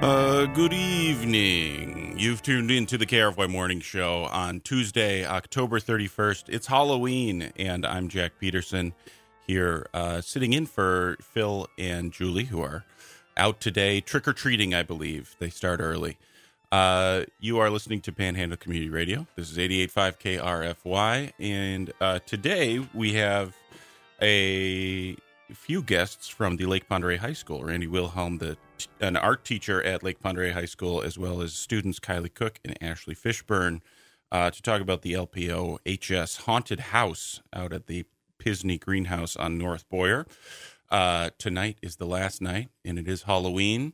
Good evening. You've tuned into the KRFY Morning Show on Tuesday, October 31st. It's Halloween, and I'm Jack Peterson here sitting in for Phil and Julie, who are out today trick-or-treating, I believe. They start early. You are listening to Panhandle Community Radio. This is 88.5 KRFY, and today we have a few guests from the Lake Pend Oreille High School. Randy Wilhelm, an art teacher at Lake Pend Oreille High School, as well as students Kylie Cook and Ashley Fishburne, to talk about the LPO HS Haunted House out at the Pisney Greenhouse on North Boyer. Tonight is the last night, and it is Halloween.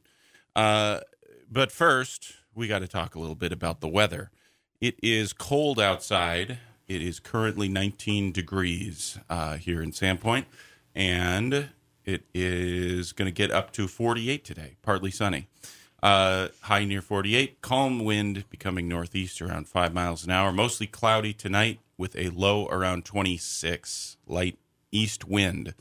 But first, we got to talk a little bit about the weather. It is cold outside. It is currently 19 degrees here in Sandpoint. And it is going to get up to 48 today, partly sunny. High near 48, calm wind becoming northeast around 5 miles an hour. Mostly cloudy tonight with a low around 26, light east wind.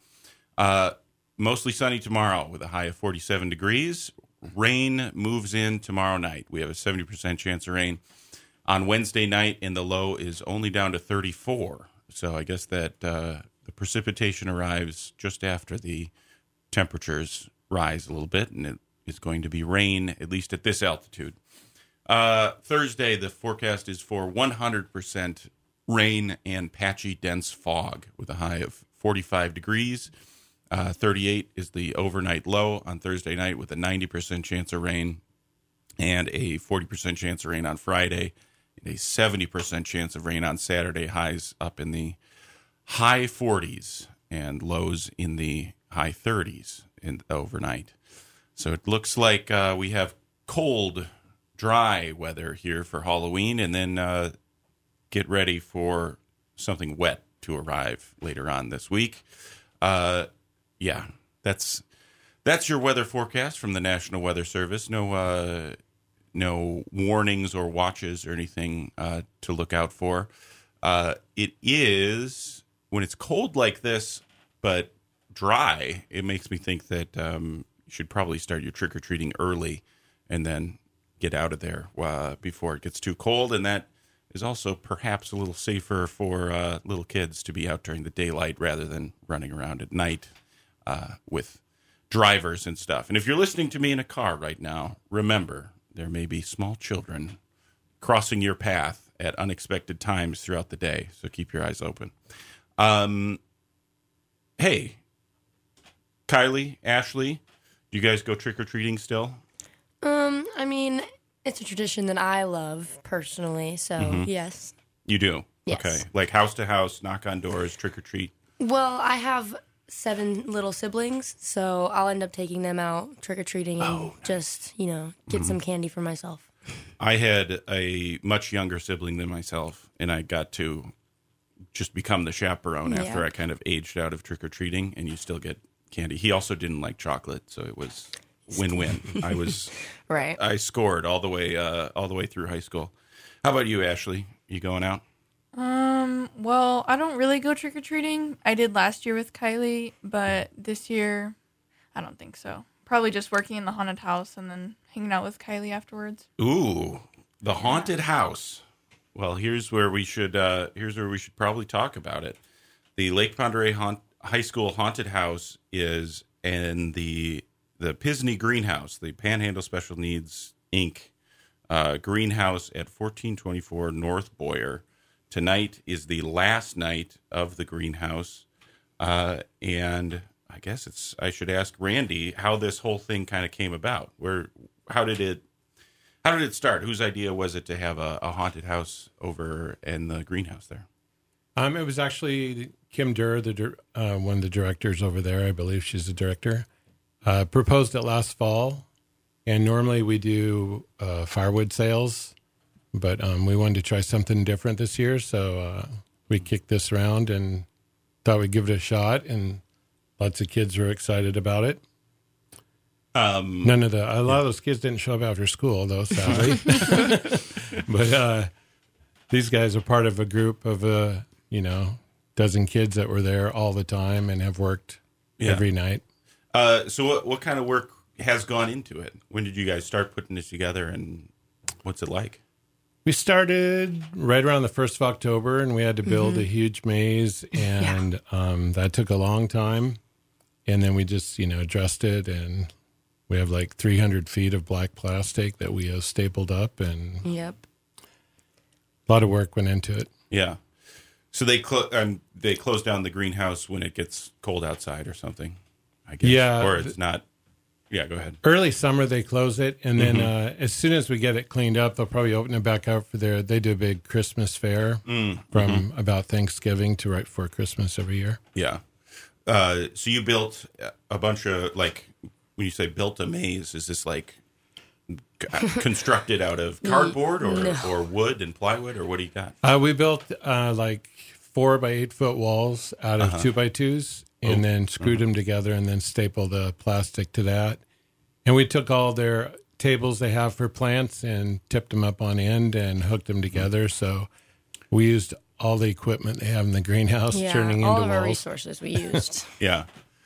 Mostly sunny tomorrow with a high of 47 degrees. Rain moves in tomorrow night. We have a 70% chance of rain on Wednesday night, and the low is only down to 34. So I guess that the precipitation arrives just after the temperatures rise a little bit, and it is going to be rain, at least at this altitude. Thursday, the forecast is for 100% rain and patchy, dense fog with a high of 45 degrees. 38 is the overnight low on Thursday night with a 90% chance of rain and a 40% chance of rain on Friday and a 70% chance of rain on Saturday. Highs up in the high 40s and lows in the high 30s in overnight. So it looks like we have cold, dry weather here for Halloween, and then get ready for something wet to arrive later on this week. Yeah, that's your weather forecast from the National Weather Service. No warnings or watches or anything to look out for. It is, when it's cold like this, but dry, it makes me think that you should probably start your trick-or-treating early and then get out of there before it gets too cold. And that is also perhaps a little safer for little kids to be out during the daylight rather than running around at night with drivers and stuff. And if you're listening to me in a car right now, remember, there may be small children crossing your path at unexpected times throughout the day, so keep your eyes open. Hey, Kylie, Ashley, do you guys go trick-or-treating still? I mean, it's a tradition that I love personally, so yes. You do? Yes. Okay. Like house to house, knock on doors, trick-or-treat? Well, I have 7 little siblings, so I'll end up taking them out trick-or-treating and just, get some candy for myself. I had a much younger sibling than myself, and I got to just become the chaperone after I kind of aged out of trick-or-treating, and you still get candy. He also didn't like chocolate, so it was win-win. I was right. I scored all the way through high school. How about you, Ashley? You going out? Well, I don't really go trick-or-treating. I did last year with Kylie, but this year, I don't think so. Probably just working in the haunted house and then hanging out with Kylie afterwards. Ooh, the haunted house. Well, here's where we should probably talk about it. The Lake Pend Oreille High School haunted house is in the Pisney Greenhouse, the Panhandle Special Needs Inc. Greenhouse at 1424 North Boyer. Tonight is the last night of the greenhouse, and I guess I should ask Randy how this whole thing kind of came about. How did it start? Whose idea was it to have a haunted house over in the greenhouse there? It was actually Kim Durr, one of the directors over there. I believe she's the director. Proposed it last fall, and normally we do firewood sales, but we wanted to try something different this year, so we kicked this around and thought we'd give it a shot, and lots of kids were excited about it. A lot of those kids didn't show up after school, though, sadly. But these guys are part of a group of dozen kids that were there all the time and have worked every night. So what kind of work has gone into it? When did you guys start putting this together, and what's it like? We started right around the 1st of October, and we had to build a huge maze, and that took a long time. And then we just, addressed it, and we have like 300 feet of black plastic that we have stapled up, and Yep. a lot of work went into it. Yeah. So they close down the greenhouse when it gets cold outside or something, I guess. Yeah. Or it's not. Yeah, go ahead. Early summer, they close it, and then as soon as we get it cleaned up, they'll probably open it back up for they do a big Christmas fair from about Thanksgiving to right before Christmas every year. Yeah. So you built a bunch of, like, when you say built a maze, is this like constructed out of cardboard or wood and plywood, or what do you got? We built like 4 by 8 foot walls out of 2 by 2s, and then screwed them together and then stapled the plastic to that. And we took all their tables they have for plants and tipped them up on end and hooked them together. So we used all the equipment they have in the greenhouse, turning all into of walls. our resources we used. Yeah.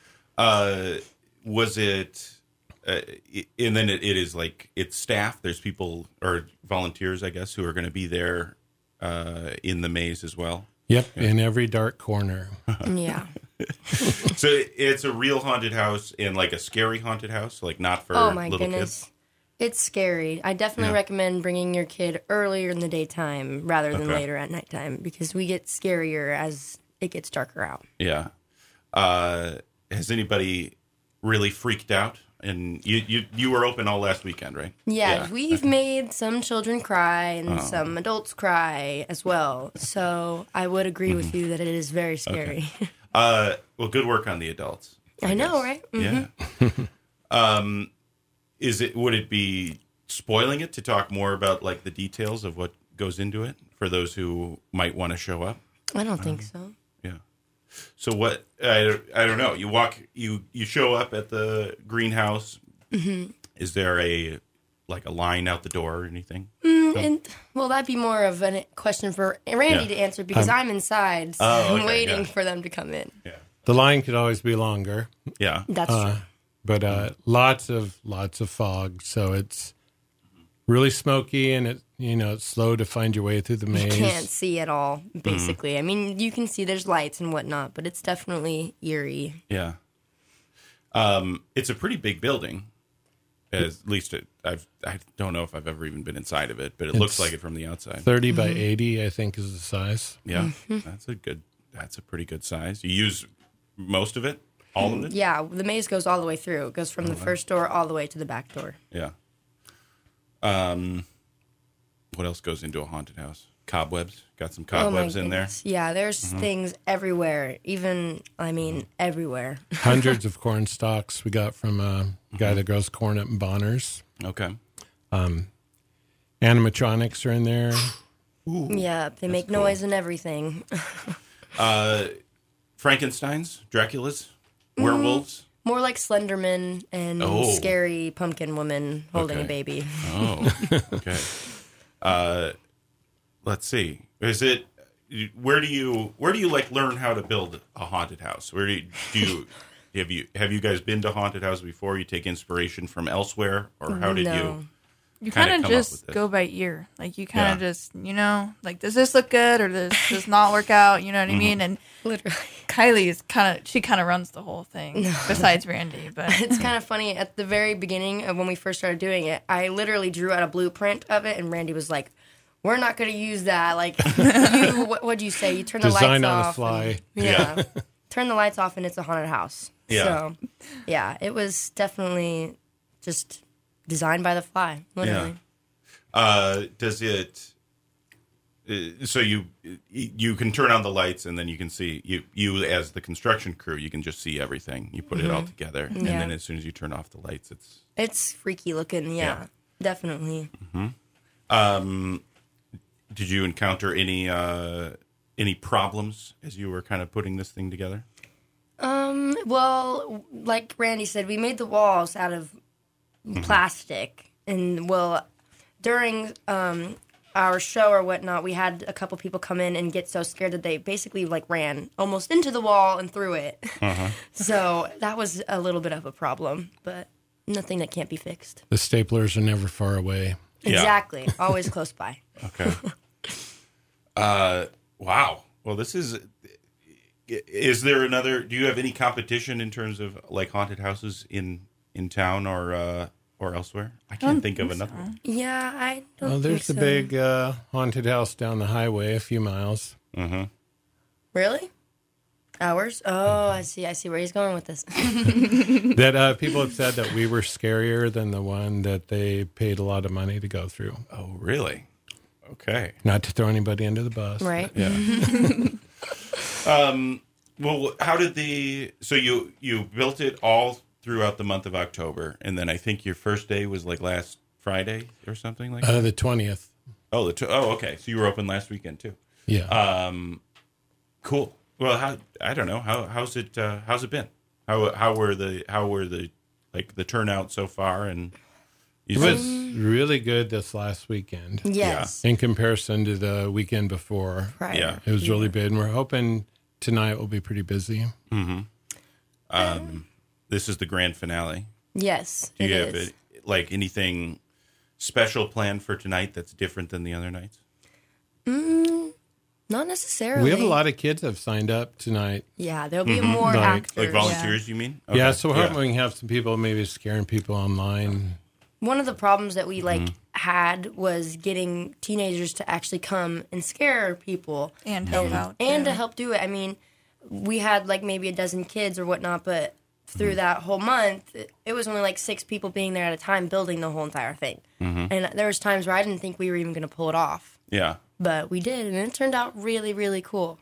Was it, and then it is like, it's staff, there's people or volunteers, I guess, who are going to be there in the maze as well. Yep, in every dark corner. Yeah. So it's a real haunted house, and like a scary haunted house, like not for Oh my little goodness. kids. It's scary. I definitely recommend bringing your kid earlier in the daytime rather than Okay. later at nighttime, because we get scarier as it gets darker out. Yeah. Has anybody really freaked out? And you were open all last weekend, right? Yeah, we've made some children cry and some adults cry as well. So I would agree with you that it is very scary. Well, good work on the adults. I know, guess. right? Yeah. Would it be spoiling it to talk more about like the details of what goes into it for those who might want to show up? I don't think so. Yeah. So what? I don't know. You show up at the greenhouse. Mm-hmm. Is there a line out the door or anything? And well, that'd be more of a question for Randy to answer, because I'm inside, so I'm waiting for them to come in. Yeah. The line could always be longer. Yeah. That's true. But lots of fog, so it's really smoky, and it's slow to find your way through the maze. You can't see at all, basically. I mean, you can see there's lights and whatnot, but it's definitely eerie. Yeah. It's a pretty big building. At least I don't know if I've ever even been inside of it, but it looks like it from the outside. 30 by 80, I think, is the size. Yeah, that's a pretty good size. You use most of it, all of it. Yeah, the maze goes all the way through. It goes from the first door all the way to the back door. Yeah. What else goes into a haunted house? Cobwebs. Got some cobwebs in there. Goodness. Yeah, there's things everywhere. Even, everywhere. Hundreds of corn stalks we got from a guy that grows corn up in Bonners. Okay. Animatronics are in there. Yeah, they make noise and everything. Frankensteins, Draculas, werewolves. More like Slenderman and scary pumpkin woman holding a baby. Oh, okay. Let's see. Where do you like learn how to build a haunted house? Where do you have you guys been to haunted houses before? You take inspiration from elsewhere, or how did you? You kinda kind of come up with just this? go by ear. Like, you kind of just, like, does this look good or does this not work out? You know what I mean? And Literally. Kylie is she kind of runs the whole thing besides Randy. But It's kind of funny. At the very beginning of when we first started doing it, I literally drew out a blueprint of it, and Randy was like, "We're not going to use that." Like, what'd you say? You turn the Design lights on off. the fly. Yeah. Turn the lights off, and it's a haunted house. Yeah. So, yeah, it was definitely just designed by the fly, literally. Does it? So you can turn on the lights, and then you can see you as the construction crew. You can just see everything. You put it all together, and then as soon as you turn off the lights, It's freaky looking. Yeah. Definitely. Did you encounter any problems as you were kind of putting this thing together? Well, like Randy said, we made the walls out of plastic, and during our show or whatnot, we had a couple people come in and get so scared that they basically ran almost into the wall and through it. So that was a little bit of a problem, but nothing that can't be fixed. The staplers are never far away. Yeah. Exactly. Always close by. Okay. Wow. Well, this is there another, do you have any competition in terms of like haunted houses in town or elsewhere? I can't think of another one. Yeah, I don't Well, there's think the so. big haunted house down the highway a few miles. Mm-hmm. Really? Ours? Oh, I see where he's going with this. That people have said that we were scarier than the one that they paid a lot of money to go through. Oh, really? Okay. Not to throw anybody under the bus. Right? Yeah. Well, how did so you built it all throughout the month of October, and then I think your first day was like last Friday or something like that? The 20th. Oh, okay. So you were open last weekend too. Yeah. Cool. Well, I don't know. How's it been? How were the like the turnout so far? And It was really good this last weekend Yes. in comparison to the weekend before. Right. Yeah. It was really big, and we're hoping tonight will be pretty busy. this is the grand finale. Yes. Do you it have is. like anything special planned for tonight that's different than the other nights? Not necessarily. We have a lot of kids that have signed up tonight. Yeah, there'll be more Like- actors. Like volunteers, you mean? Okay. Yeah, so we're hoping we can have some people maybe scaring people online. One of the problems that we had was getting teenagers to actually come and scare people And help out. and too. to help do it. I mean, we had like maybe a dozen kids or whatnot, but through that whole month, it was only like 6 people being there at a time building the whole entire thing. And there was times where I didn't think we were even going to pull it off, Yeah. but we did, and it turned out really, really cool.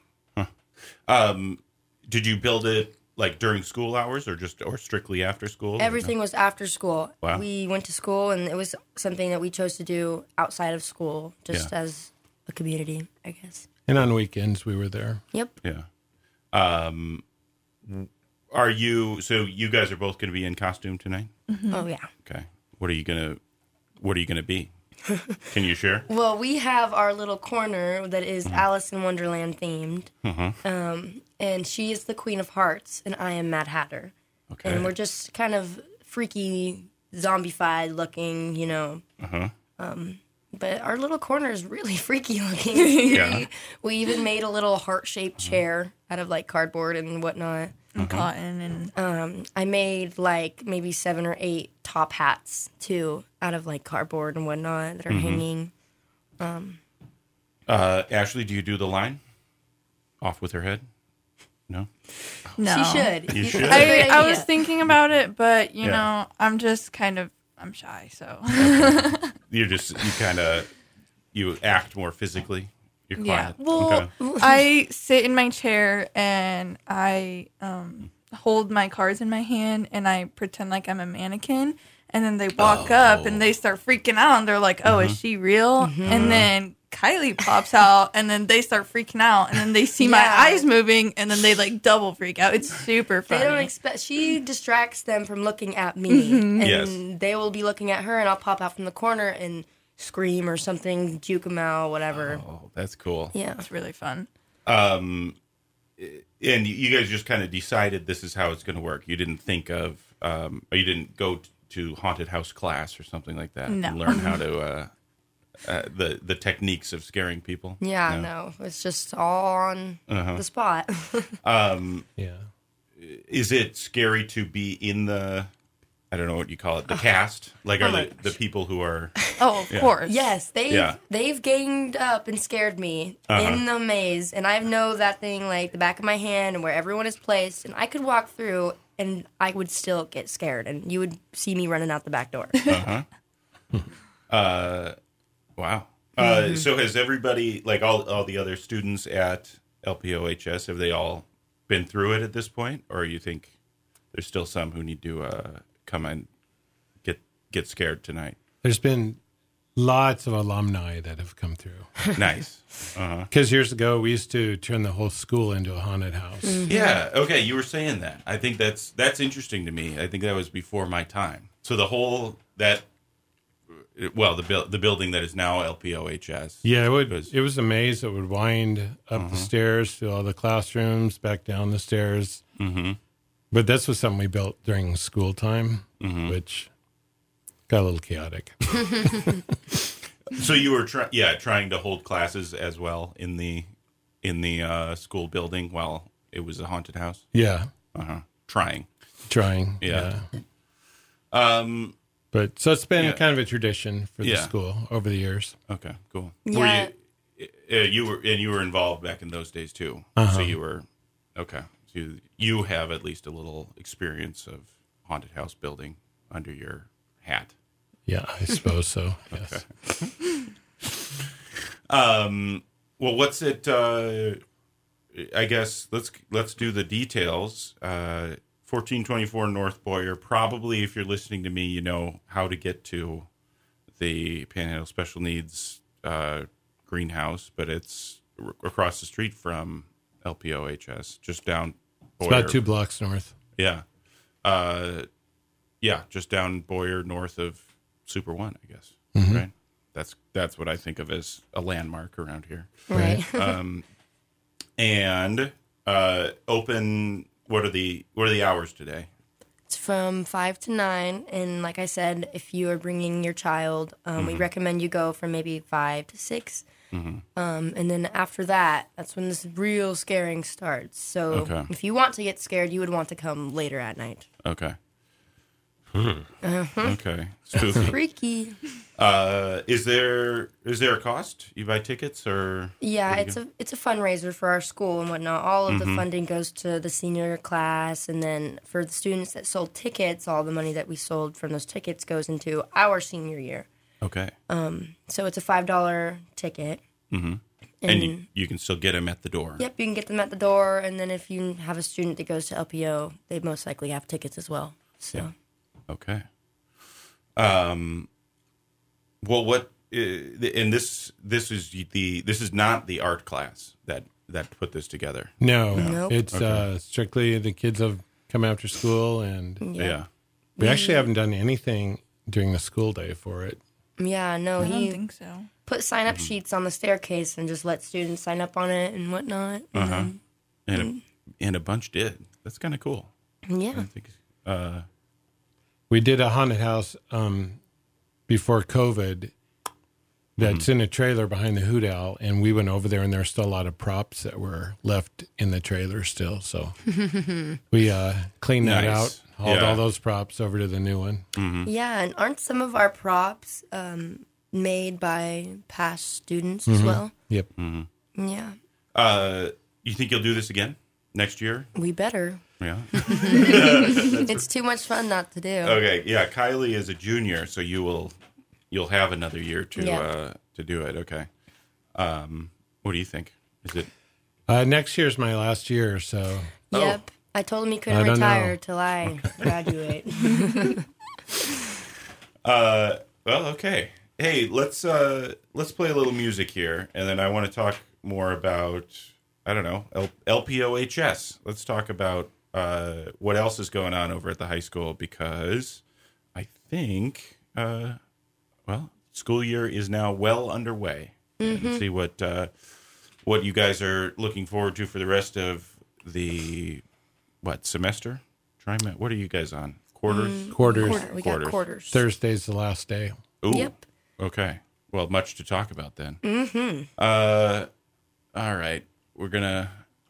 Did you build it like during school hours or strictly after school? Everything was after school. Wow. We went to school, and it was something that we chose to do outside of school, just Yeah. as a community, I guess. And on weekends, we were there. Yep. Yeah. So you guys are both going to be in costume tonight? Oh yeah. Okay. What are you going to be? Can you share? Well, we have our little corner that is Alice in Wonderland themed, and she is the Queen of Hearts, and I am Mad Hatter. Okay. And we're just kind of freaky, zombified looking, you know. But our little corner is really freaky looking. Yeah. We even made a little heart-shaped chair out of like cardboard and whatnot. And cotton and I made like maybe 7 or 8 top hats too out of like cardboard and whatnot that are hanging. Ashley, do you do the line? Off with her head? No? no. She should. You should. I was thinking about it, but you know, I'm shy, so You act more physically. You're Yeah. quiet. Well, Okay. I sit in my chair and I hold my cards in my hand and I pretend like I'm a mannequin. And then they walk up and they start freaking out and they're like, "Oh, is she real?" And then Kylie pops out and then they start freaking out and then they see my Yeah. eyes moving and then they like double freak out. It's super They funny. don't expect. She distracts them from looking at me, and Yes. they will be looking at her, and I'll pop out from the corner and scream or something, juke them out, whatever. Oh, that's cool. Yeah. It's really fun. And you guys just kind of decided this is how it's going to work. You didn't think of, or you didn't go to haunted house class or something like that No. and learn how to the techniques of scaring people. Yeah, no, it's just all on the spot. Yeah. Is it scary to be in the? I don't know what you call it. The cast, like, are my the people who are? Oh, of course. Yes, Yeah. they've ganged up and scared me in the maze, and I know that thing like the back of my hand and where everyone is placed, and I could walk through and I would still get scared, and you would see me running out the back door. Wow. So has everybody, like all the other students at LPOHS, have they all been through it at this point, or you think there's still some who need to come and get scared tonight? There's been lots of alumni that have come through. Nice. Because years ago, we used to turn the whole school into a haunted house. Yeah. Okay. You were saying that. I think that's interesting to me. I think that was before my time. So the whole the building that is now LPOHS. Yeah, was- it was a maze that would wind up the stairs to all the classrooms, back down the stairs. Mm-hmm. But this was something we built during school time, which got a little chaotic. So you were trying to hold classes as well in the school building while it was a haunted house. Yeah, Trying. Yeah. But so it's been kind of a tradition for the school over the years. Okay, cool. Yeah. You were involved back in those days too. So you were okay. So you have at least a little experience of haunted house building under your hat. Yeah, I suppose so. Yes. Well, what's it? I guess let's do the details. 1424 North Boyer. Probably, if you're listening to me, you know how to get to the Panhandle Special Needs greenhouse, but it's across the street from LPOHS, just down Boyer. It's about 2 blocks north. Yeah. Just down Boyer, north of Super One, I guess. Mm-hmm. Right? That's what I think of as a landmark around here. Right. And open. What are the hours today? It's from 5 to 9, and like I said, if you are bringing your child, we recommend you go from maybe 5 to 6. And then after that, that's when this real scaring starts. So if you want to get scared, you would want to come later at night. Okay. Okay. Spooky. Freaky. Is there a cost? You buy tickets or? Yeah, it's a fundraiser for our school and whatnot. All of the funding goes to the senior class, and then for the students that sold tickets, all the money that we sold from those tickets goes into our senior year. Okay. So it's a $5 ticket. Mm-hmm. And you can still get them at the door. Yep, you can get them at the door, and then if you have a student that goes to LPO, they most likely have tickets as well. So. Yeah. Okay. Well, what? And this is not the art class that put this together. No, Nope. it's strictly the kids have come after school, and Yeah. we actually haven't done anything during the school day for it. Yeah, no, I don't he think so. put sign-up sheets on the staircase and just let students sign up on it and whatnot. And And a bunch did. That's kind of cool. yeah. I think. We did a haunted house before COVID that's in a trailer behind the Hoot Owl, and we went over there, and there's still a lot of props that were left in the trailer still. So we cleaned that Nice. out, hauled Yeah. all those props over to the new one. Yeah, and aren't some of our props made by past students as well? Yep. Yeah, You think you'll do this again next year? we better. Yeah. It's too much fun not to do. Okay. Yeah. Kylie is a junior, so you'll have another year to Yeah. to do it. Okay. What do you think? Is it? Next year's my last year, so Yep. I told him he couldn't I don't retire know. till I graduate. Well, okay. Hey, let's play a little music here, and then I want to talk more about LPOHS. Let's talk about what else is going on over at the high school, because I think school year is now well underway. And see what you guys are looking forward to for the rest of the semester? What are you guys on? Quarters? quarters. We got quarters. Thursday's the last day. Ooh. Yep. Okay. Well, much to talk about then. All right. We're gonna.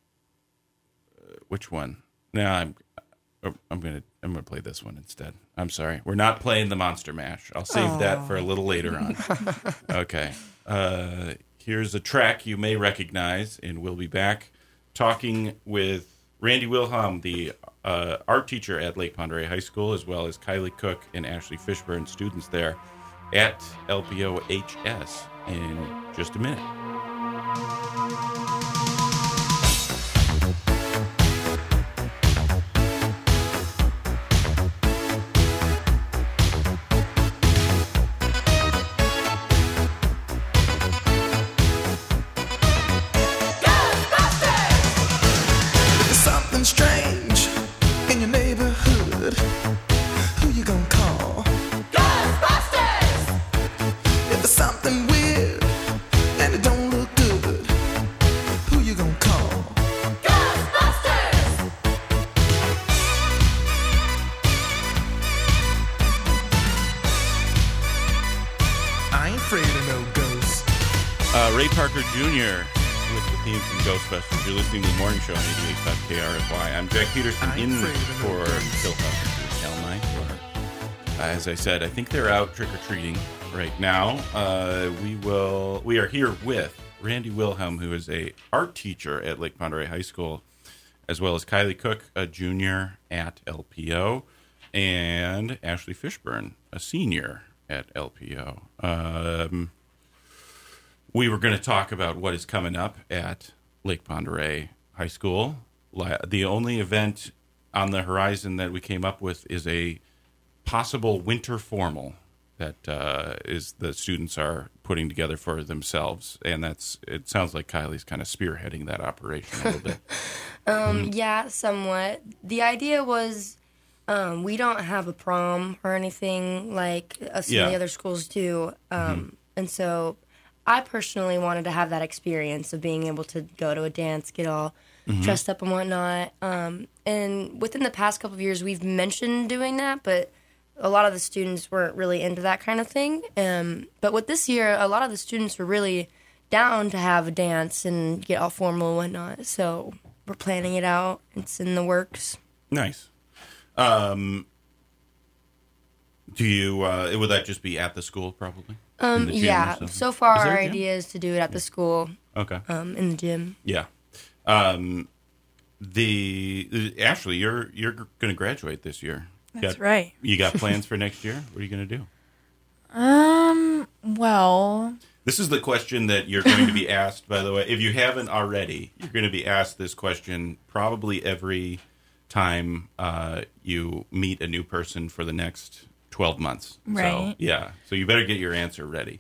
Which one? No, I'm gonna play this one instead. I'm sorry. We're not playing the Monster Mash. I'll save that for a little later on. Okay. Here's a track you may recognize, and we'll be back talking with Randy Wilhelm, the art teacher at Lake Pend Oreille High School, as well as Kylie Cook and Ashley Fishburne, students there at LPOHS, in just a minute. Something strange in your neighborhood. Who you gonna call? Ghostbusters! If there's something weird and it don't Ray Parker Jr. with the theme from Ghostbusters. You're listening to the morning show on 88.5 KRFY. I'm Jack Peterson in for Phil Huff and Cal Nine. As I said, I think they're out trick-or-treating right now. We are here with Randy Wilhelm, who is a art teacher at Lake Pend Oreille High School, as well as Kylie Cook, a junior at LPO, and Ashley Fishburne, a senior at LPO. We were going to talk about what is coming up at Lake Pend Oreille High School. The only event on the horizon that we came up with is a possible winter formal that is the students are putting together for themselves, and it sounds like Kylie's kind of spearheading that operation a little bit. Yeah, somewhat. The idea was we don't have a prom or anything like some of the other schools do, and so I personally wanted to have that experience of being able to go to a dance, get all dressed up and whatnot. And within the past couple of years, we've mentioned doing that, but a lot of the students weren't really into that kind of thing. But with this year, a lot of the students were really down to have a dance and get all formal and whatnot. So we're planning it out. It's in the works. Nice. Do you? Would that just be at the school, probably? In the gym or Yeah. something? So far, Is there our a gym? idea is to do it at the school, Okay. in the gym. Yeah. Ashley, you're going to graduate this year. That's right. You got plans for next year? What are you going to do? Well, This is the question that you're going to be asked, by the way. If you haven't already, you're going to be asked this question probably every time you meet a new person for the next 12 months. Right. So, yeah. So you better get your answer ready.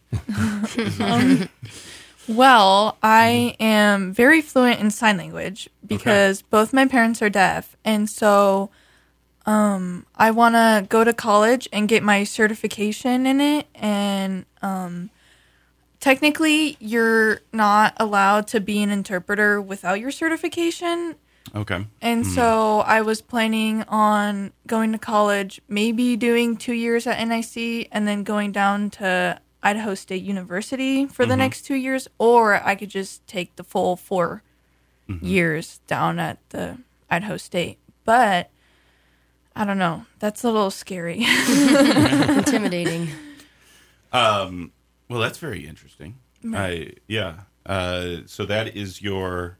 well, I am very fluent in sign language because both my parents are deaf, and so I want to go to college and get my certification in it, and technically you're not allowed to be an interpreter without your certification. Okay. And so I was planning on going to college, maybe doing 2 years at NIC and then going down to Idaho State University for the next 2 years, or I could just take the full 4 years down at the Idaho State. But I don't know. That's a little scary. Intimidating. Well, that's very interesting. Right. So that is your,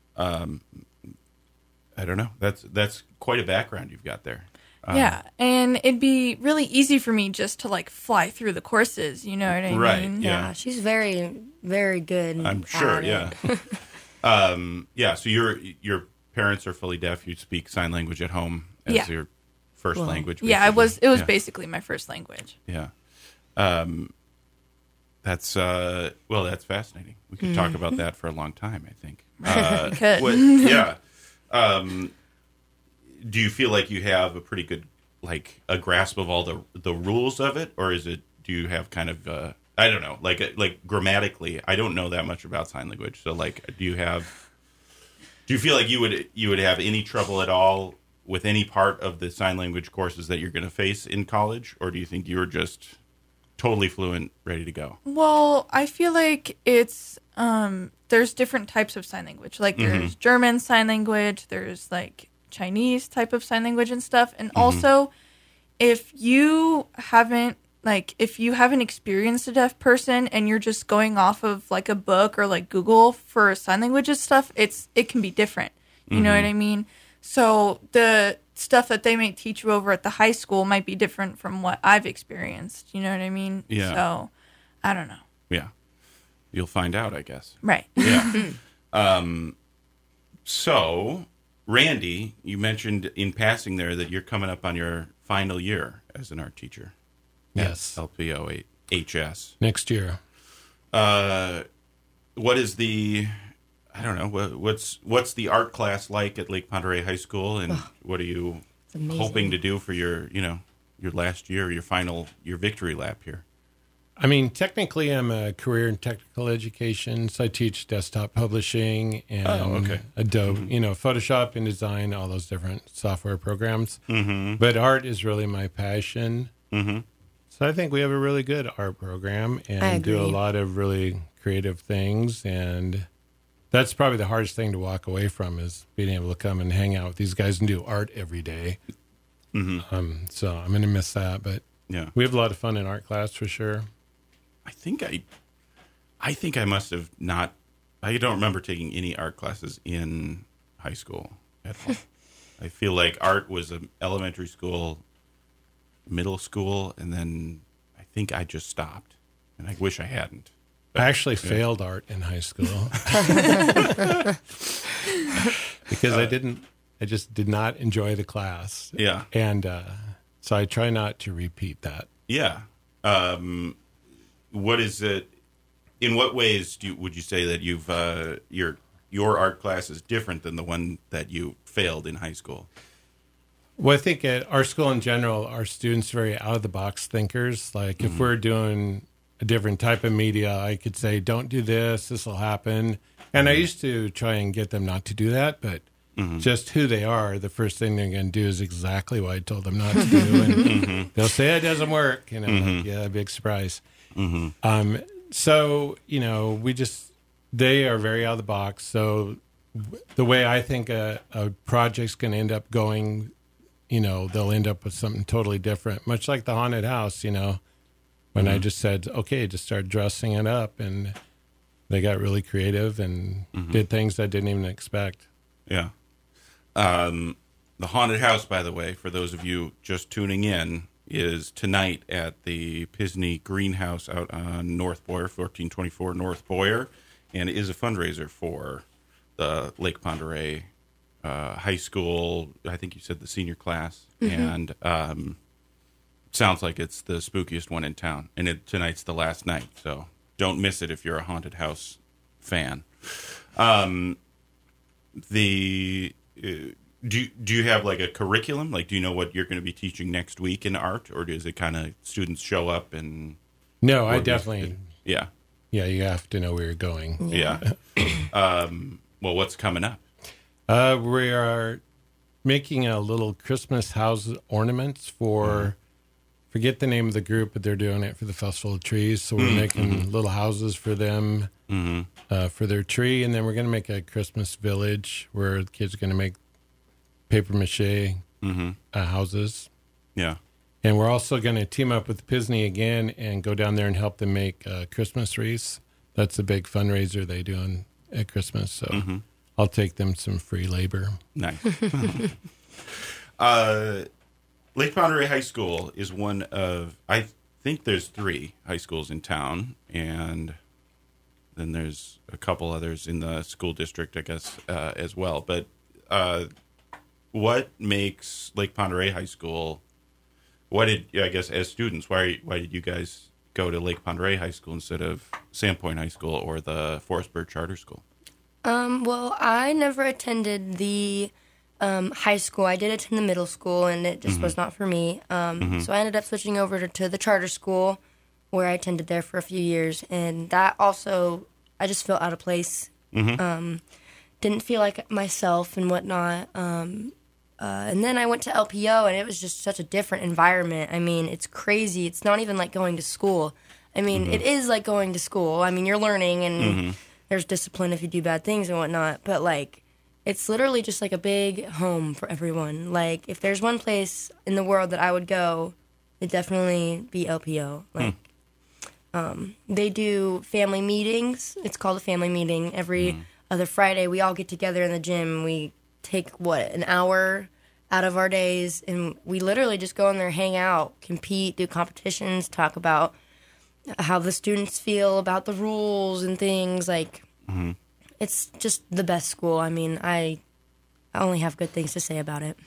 I don't know. That's quite a background you've got there. Yeah, and it'd be really easy for me just to like fly through the courses, you know what I Right, mean? yeah. She's very, very good. I'm sure. at Yeah. it. So your parents are fully deaf. You speak sign language at home as Yeah. your first language. Yeah, it was basically. basically my first language. Yeah. That's that's fascinating. We could talk about that for a long time, I think. We could. Yeah. Do you feel like you have a pretty good, like, a grasp of all the rules of it, or do you have kind of, I don't know, like grammatically, I don't know that much about sign language. So, like, do you feel like you would have any trouble at all with any part of the sign language courses that you're going to face in college, or do you think you're just totally fluent, ready to go? Well, I feel like it's there's different types of sign language. Like there's German sign language, there's like Chinese type of sign language and stuff. And also, if you haven't experienced a deaf person and you're just going off of like a book or like Google for sign languages stuff, it can be different. You know what I mean? So the stuff that they might teach you over at the high school might be different from what I've experienced. You know what I mean? Yeah. So I don't know. Yeah. You'll find out, I guess. Right. Yeah. So, Randy, you mentioned in passing there that you're coming up on your final year as an art teacher. Yes. At LPO HS. Next year. What is I don't know, what's the art class like at Lake Pend Oreille High School, and what are you hoping to do for your last year, your victory lap here? I mean, technically, I'm a career in technical education, so I teach desktop publishing and Adobe, Photoshop, InDesign, all those different software programs. Mm-hmm. But art is really my passion. Mm-hmm. So I think we have a really good art program and do a lot of really creative things, and that's probably the hardest thing to walk away from, is being able to come and hang out with these guys and do art every day. Mm-hmm. So I'm going to miss that, but Yeah. we have a lot of fun in art class for sure. I think I must have not. I don't remember taking any art classes in high school at all. I feel like art was an elementary school, middle school, and then I think I just stopped. And I wish I hadn't. I actually failed art in high school because I just did not enjoy the class. Yeah. And so I try not to repeat that. Yeah. What is it? In what ways would you say that you've your art class is different than the one that you failed in high school? Well, I think at our school in general, our students are very out of the box thinkers. Like if we're doing a different type of media, I could say, don't do this, this will happen. And I used to try and get them not to do that, but just who they are, the first thing they're going to do is exactly what I told them not to do. And they'll say it doesn't work. And I'm like, yeah, big surprise. So, they are very out of the box. So the way I think a project's going to end up going, they'll end up with something totally different, much like the haunted house, when I just said, okay, just start dressing it up. And they got really creative and did things I didn't even expect. Yeah. The haunted house, by the way, for those of you just tuning in, is tonight at the Pisney Greenhouse out on North Boyer, 1424 North Boyer, and it is a fundraiser for the Lake Pend Oreille high school. I think you said the senior class, and sounds like it's the spookiest one in town. And tonight's the last night, so don't miss it if you're a haunted house fan. Do you have like a curriculum? Like, do you know what you're going to be teaching next week in art, or is it kind of students show up and? No, I definitely. Yeah. Yeah, you have to know where you're going. Yeah. Well, what's coming up? We are making a little Christmas house ornaments for. Forget the name of the group, but they're doing it for the Festival of Trees. So we're making little houses for them for their tree, and then we're going to make a Christmas village where the kids are going to make paper mache houses. Yeah. And we're also going to team up with Pisney again and go down there and help them make Christmas wreaths. That's a big fundraiser they do at Christmas. So I'll take them some free labor. Nice. Lake Pend Oreille High School is one of, I think there's 3 high schools in town, and then there's a couple others in the school district, I guess, as well. But what makes Lake Pend Oreille High School, as students, why did you guys go to Lake Pend Oreille High School instead of Sandpoint High School or the Forestburg Charter School? Well, I never attended the high school. I did attend the middle school, and it just was not for me. So I ended up switching over to the charter school, where I attended there for a few years. And that also, I just felt out of place. Didn't feel like myself and whatnot. And then I went to LPO, and it was just such a different environment. I mean, it's crazy. It's not even like going to school. I mean, it is like going to school. I mean, you're learning, and there's discipline if you do bad things and whatnot. But, like, it's literally just like a big home for everyone. Like, if there's one place in the world that I would go, it'd definitely be LPO. Like, they do family meetings. It's called a family meeting. Every other Friday, we all get together in the gym. We take, an hour out of our days, and we literally just go in there, hang out, compete, do competitions, talk about how the students feel about the rules and things. Like, it's just the best school. I mean, I only have good things to say about it.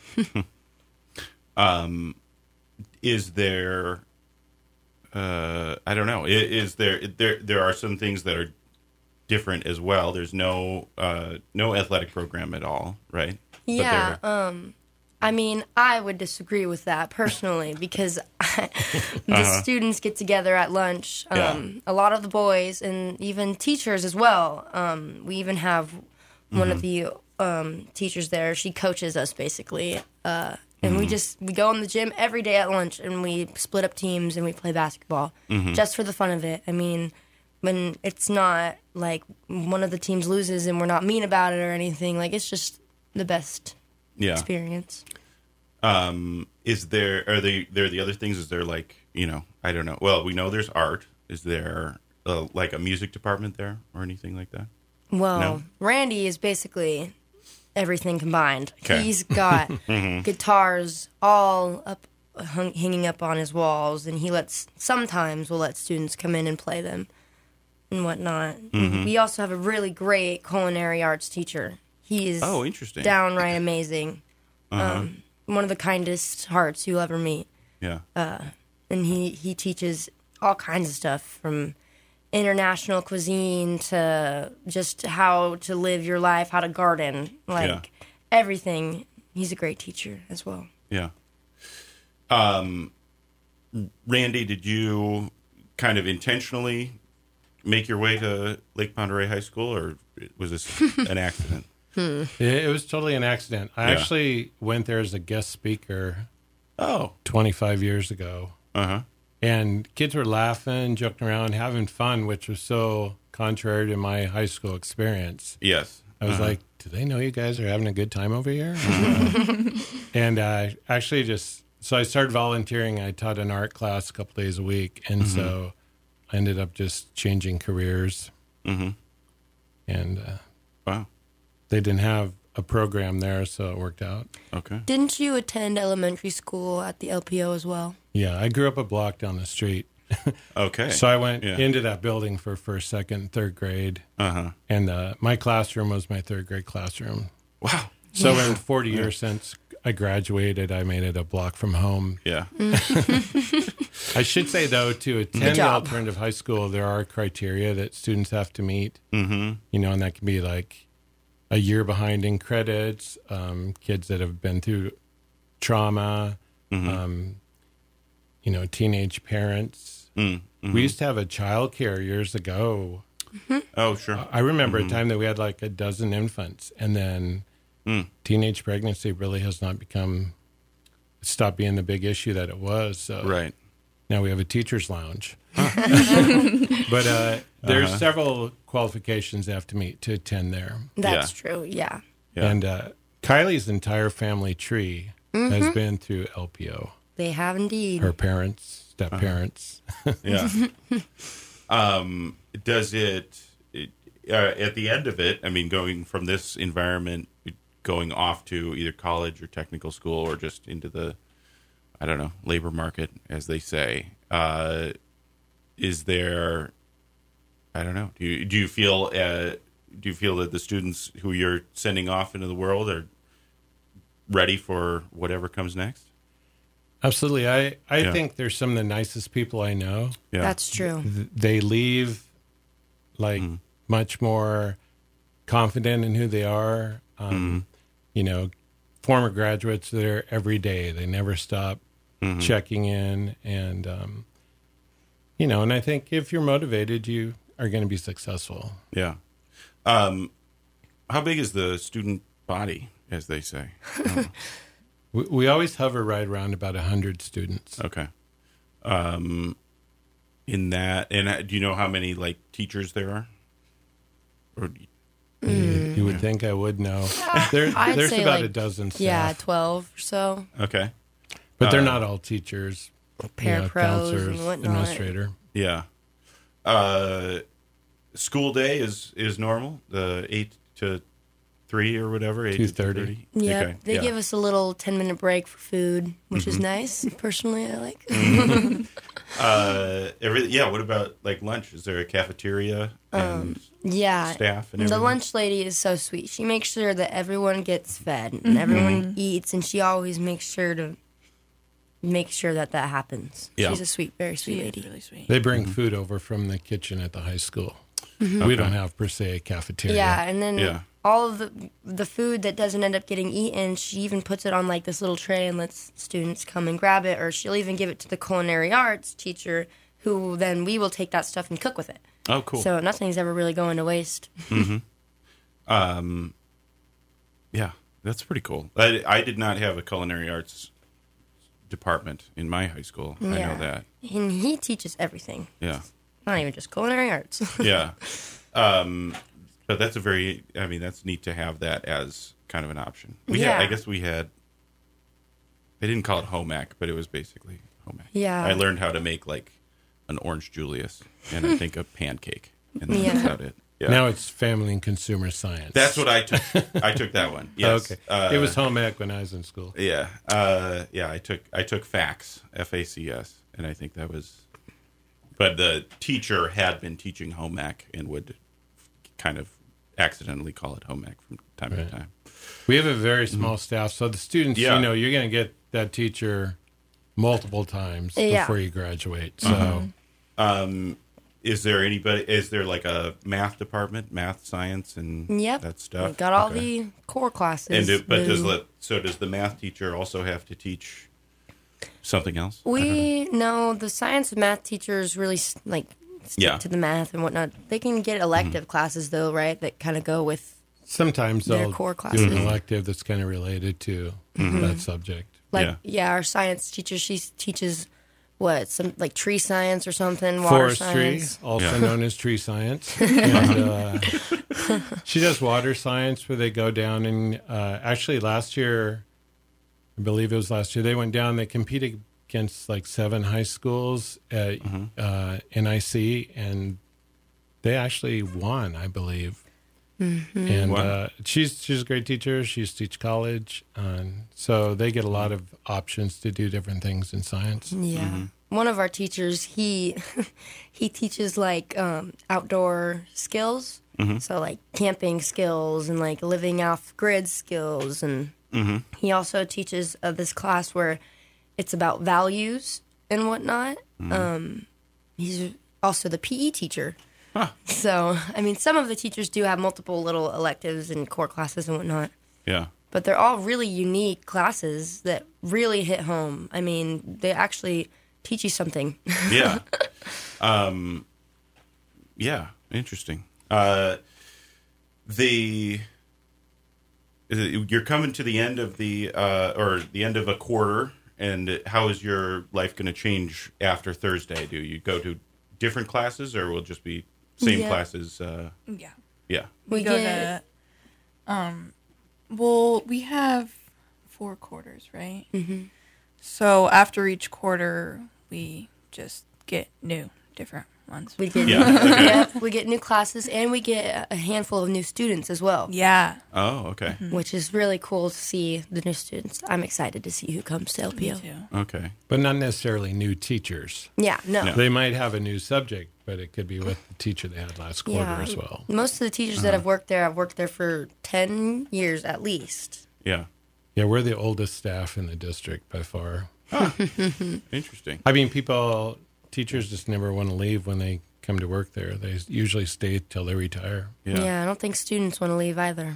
Is there, I don't know, is there are some things that are different as well. There's no athletic program at all, right? Yeah. I mean, I would disagree with that personally because the students get together at lunch. A lot of the boys and even teachers as well. We even have one of the teachers there. She coaches us basically. And we go in the gym every day at lunch, and we split up teams and we play basketball just for the fun of it. I mean, when it's not like one of the teams loses and we're not mean about it or anything. Like, it's just the best experience. Are there the other things? Is there like, I don't know. Well, we know there's art. Is there like a music department there or anything like that? Well, No? Randy is basically everything combined. 'Kay. He's got guitars all up, hanging up on his walls, and sometimes will let students come in and play them and whatnot. We also have a really great culinary arts teacher. He is interesting. downright amazing. One of the kindest hearts you'll ever meet. Yeah. And he teaches all kinds of stuff, from international cuisine to just how to live your life, how to garden, everything. He's a great teacher as well. Yeah. Randy, did you kind of intentionally make your way to Lake Ponderay High School, or was this an accident? It was totally an accident. I Yeah. actually went there as a guest speaker Oh. 25 years ago. Uh-huh. And kids were laughing, joking around, having fun, which was so contrary to my high school experience. Yes. I was like, do they know you guys are having a good time over here? And I actually so I started volunteering. I taught an art class a couple days a week. And so I ended up just changing careers. And Wow. they didn't have a program there, so it worked out. Okay. Didn't you attend elementary school at the LPO as well? Yeah, I grew up a block down the street. Okay. So I went Yeah. into that building for first, second, third grade. Uh-huh. And my classroom was my third grade classroom. Wow. So in 40 years since I graduated, I made it a block from home. Yeah. I should say, though, to attend the job. alternative high school, there are criteria that students have to meet. And that can be like a year behind in credits, kids that have been through trauma, teenage parents. We used to have a child care years ago. Oh, sure. I remember a time that we had like a dozen infants, and then teenage pregnancy really has not stopped being the big issue that it was. So Right. now we have a teacher's lounge. But there's several qualifications they have to meet to attend there. That's true, yeah. Yeah. And Kylie's entire family tree has been through LPO. They have indeed. Her parents, step-parents. Yeah. Does it at the end of it, I mean, going from this environment, going off to either college or technical school or just into the, I don't know, labor market, as they say, is there, I don't know, do you feel that the students who you're sending off into the world are ready for whatever comes next? Absolutely. I Yeah. think they're some of the nicest people I know. Yeah. That's true. They leave like much more confident in who they are. Former graduates, they're every day. They never stop checking in. And, and I think if you're motivated, you are going to be successful. Yeah. How big is the student body, as they say? We always hover right around about 100 students. Okay. In that, and do you know how many like teachers there are? Or You would think I would know. I'd There's say about like, a dozen staff. Yeah, 12 or so. okay, But they're not all teachers. Parapros counselors, and whatnot. administrator. yeah. School day is normal, the 8 to 3 or whatever, 8 to 2:30. 2:30? Yeah, Okay, they yeah. give us a little 10-minute break for food, which is nice. Personally, I like. What about like lunch? Is there a cafeteria and Yeah, staff and the everything? lunch lady is so sweet. She makes sure that everyone gets fed and everyone eats, and she always makes sure to make sure that happens. Yeah. She's a sweet, very sweet She is lady. really sweet. They bring food over from the kitchen at the high school. We don't have, per se, a cafeteria. Yeah, and then Yeah. all of the food that doesn't end up getting eaten, she even puts it on like this little tray and lets students come and grab it, or she'll even give it to the culinary arts teacher, who then we will take that stuff and cook with it. Oh, cool. So nothing's ever really going to waste. Yeah, that's pretty cool. I did not have a culinary arts department in my high school. I know that. And he teaches everything. Yeah. not even just culinary arts. Yeah. But that's that's neat to have that as kind of an option. I guess we had, they didn't call it home ec, but it was basically home ec. Yeah. I learned how to make like an orange Julius and I think a pancake. And that's about it. Yeah. Now it's family and consumer science. That's what I took. I took that one. Yes. Okay. It was home ec when I was in school. Yeah. I took FACS, FACS, and I think that was, but the teacher had been teaching home ec and would kind of accidentally call it home ec from time to time. We have a very small staff, so the students, Yeah. you're going to get that teacher multiple times Yeah. before you graduate. So Is there like a math department, math, science, and Yep. that stuff? We got all Okay. the core classes. Does the math teacher also have to teach something else? The science and math teachers really stick to the math and whatnot. They can get elective classes though, right? That kind of go with sometimes their they'll core do classes. an elective that's kind of related to that subject. Our science teacher, she teaches some like tree science or something, water Forestry, science. also known as tree science. And she does water science where they go down and actually last year, I believe it was last year, they went down, they competed against like 7 high schools at NIC and they actually won, I believe. And Wow. she's a great teacher. She used to teach college. So they get a lot of options to do different things in science. Yeah. One of our teachers, he teaches like outdoor skills. So like camping skills and like living off grid skills. And he also teaches this class where it's about values and whatnot. He's also the PE teacher. Huh. So, some of the teachers do have multiple little electives and core classes and whatnot. Yeah. But they're all really unique classes that really hit home. They actually teach you something. Yeah. Yeah. Interesting. You're coming to the end of the end of a quarter, and how is your life going to change after Thursday? Do you go to different classes, or will it just be same classes? Yeah. Yeah. We go to, we have 4 quarters, right? Mm-hmm. So after each quarter, we just get different ones. We get, we get new classes, and we get a handful of new students as well. Yeah. Oh, okay. Which is really cool to see the new students. I'm excited to see who comes to LPO. Me too. Okay. But not necessarily new teachers. Yeah, no. They might have a new subject, but it could be with the teacher they had last quarter as well. Most of the teachers that have worked there for 10 years at least. Yeah. Yeah, we're the oldest staff in the district by far. Interesting. Teachers just never want to leave when they come to work there. They usually stay till they retire. Yeah, I don't think students want to leave either.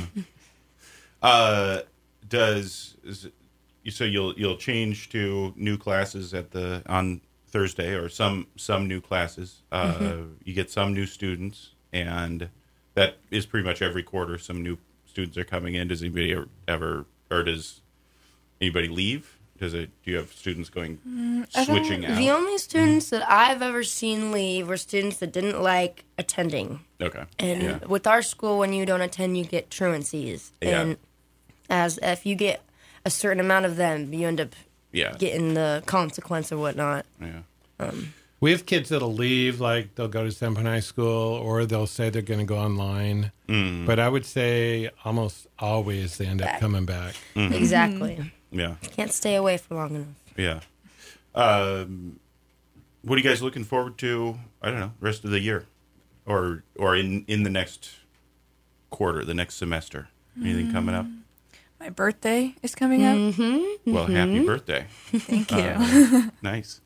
So you'll change to new classes on Thursday, or some new classes. You get some new students, and that is pretty much every quarter. Some new students are coming in. Does anybody does anybody leave? Do you have students switching out? The only students that I've ever seen leave were students that didn't like attending. Okay. And with our school, when you don't attend, you get truancies. Yeah. And if you get a certain amount of them, you end up getting the consequence or whatnot. Yeah. We have kids that'll leave, like they'll go to Semper High School, or they'll say they're going to go online. But I would say almost always they end up coming back. Exactly. Yeah. Can't stay away for long enough. Yeah. What are you guys looking forward to? I don't know, rest of the year, or in the next quarter, the next semester. Anything coming up? My birthday is coming up. Well, happy birthday! Thank you. Nice.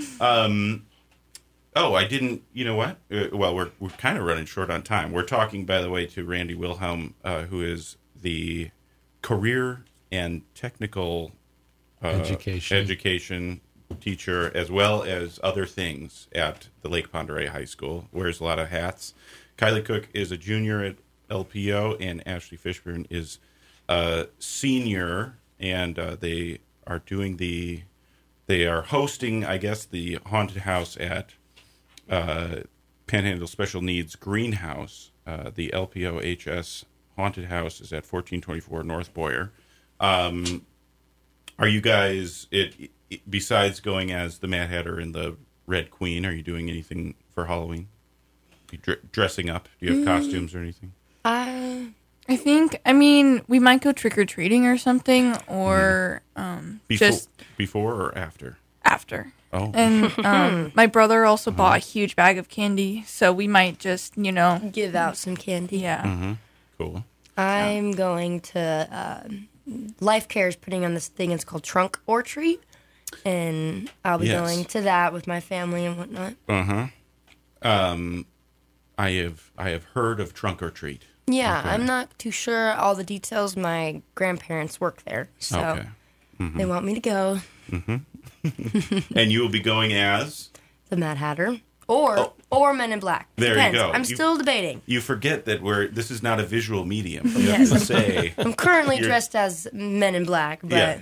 I didn't. You know what? Well, we're kind of running short on time. We're talking, by the way, to Randy Wilhelm, who is career and technical education teacher, as well as other things at the Lake Pend Oreille High School. Wears a lot of hats. Kylie Cook is a junior at LPO, and Ashley Fishburne is a senior. And they are hosting, I guess, the haunted house at Panhandle Special Needs Greenhouse. The LPOHS Haunted House is at 1424 North Boyer. Are you guys, besides going as the Mad Hatter and the Red Queen, are you doing anything for Halloween? You dressing up? Do you have costumes or anything? I think, we might go trick-or-treating or something, or Before or after? after. Oh. And my brother also bought a huge bag of candy, so we might just, Give out some candy. yeah. Cool. I'm going to Life Care is putting on this thing. It's called Trunk or Treat, and I'll be going to that with my family and whatnot. I have heard of Trunk or Treat. Yeah, Okay. I'm not too sure all the details. My grandparents work there, so Okay. they want me to go. And you will be going as? The Mad Hatter or Men in Black. There you Depends. go. I'm still debating. You forget that this is not a visual medium. You Yes. have to say. I'm currently dressed as Men in Black, but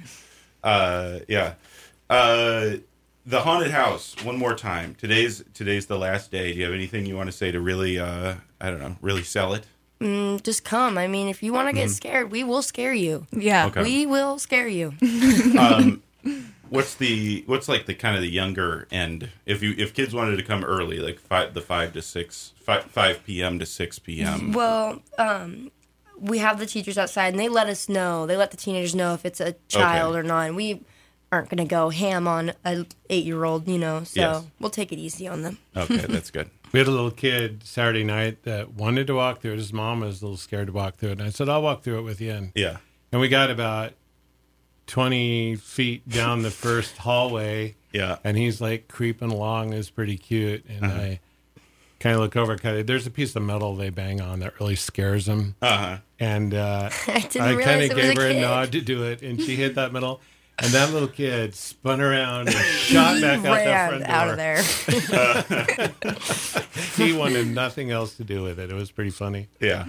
The haunted house. One more time. Today's the last day. Do you have anything you want to say to really, really sell it? just come. I mean, if you want to get scared, we will scare you. Yeah. Okay. We will scare you. What's like the kind of the younger end? If kids wanted to come early, like 5 p.m. to 6 p.m. Well, we have the teachers outside, and they let us know. They let the teenagers know if it's a child or not. And we aren't going to go ham on an 8-year-old, So Yes. we'll take it easy on them. Okay, that's good. We had a little kid Saturday night that wanted to walk through it. His mom was a little scared to walk through it. And I said, I'll walk through it with you. Yeah. And we got about 20 feet down the first hallway. Yeah. And he's like creeping along. It's pretty cute. And I kind of look over. There's a piece of metal they bang on that really scares him. And I didn't I realize kind it of was gave a her a kid. nod to do it. And she hit that metal. And that little kid spun around and shot back out that front door. Ran out of there. He wanted nothing else to do with it. It was pretty funny. Yeah.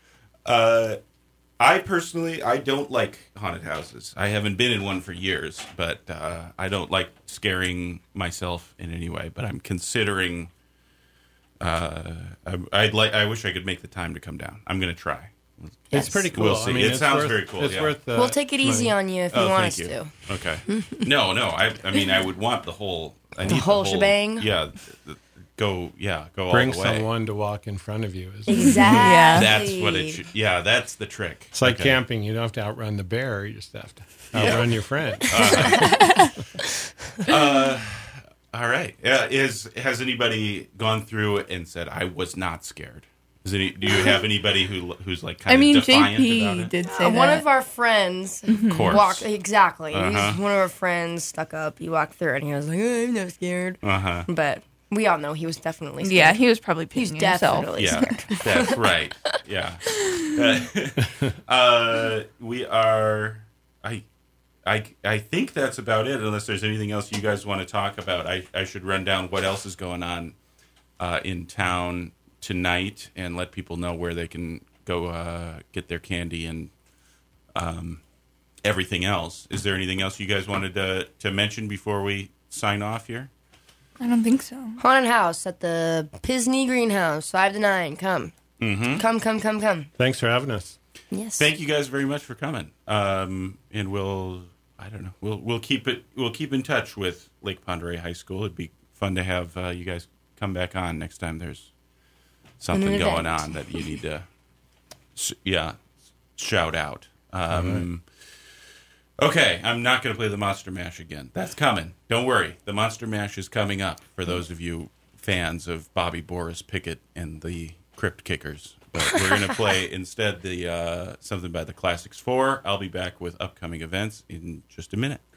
I personally, I don't like haunted houses. I haven't been in one for years, but I don't like scaring myself in any way. But I'm considering. I wish I could make the time to come down. I'm going to try. It's pretty cool. We'll see. I mean, It it's sounds worth- very cool, It's yeah. worth the We'll take it easy money. on you if you want us thank you. to. Okay. No. I mean, I would want the whole. I need the whole shebang? Yeah. Go Bring all the way. someone to walk in front of you. Exactly. That's what it should. Yeah, that's the trick. It's like Okay. camping. You don't have to outrun the bear. You just have to outrun your friend. All right. Has anybody gone through and said I was not scared? Do you have anybody who's like kind of defiant about JP it? did say One that. of our friends Of course. walked exactly. He was Uh-huh. one of our friends stuck up. He walked through it and he was like, oh, I'm not scared. Uh-huh. But we all know he was definitely scared. Yeah, he was probably He's peeing himself. definitely Yeah, scared. that's right. Yeah. We are. I think that's about it. Unless there's anything else you guys want to talk about, I should run down what else is going on in town tonight and let people know where they can go get their candy and everything else. Is there anything else you guys wanted to mention before we sign off here? I don't think so. Haunted house at the Pisney Greenhouse, 5 to 9. Come. Mm-hmm. Come. Thanks for having us. Yes. Thank you guys very much for coming. And we'll keep in touch with Lake Pend Oreille High School. It'd be fun to have you guys come back on next time there's something An going event. on that you need to shout out. Okay, I'm not going to play the Monster Mash again. That's coming. Don't worry. The Monster Mash is coming up for those of you fans of Bobby Boris Pickett and the Crypt Kickers. But we're going to play instead the something by the Classics 4. I'll be back with upcoming events in just a minute.